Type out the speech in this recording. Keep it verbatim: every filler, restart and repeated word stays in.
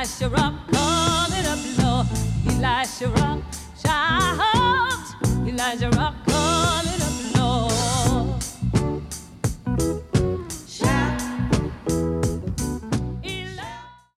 Elisha rock, coming up low. Elisha rock, shout. Elijah rock.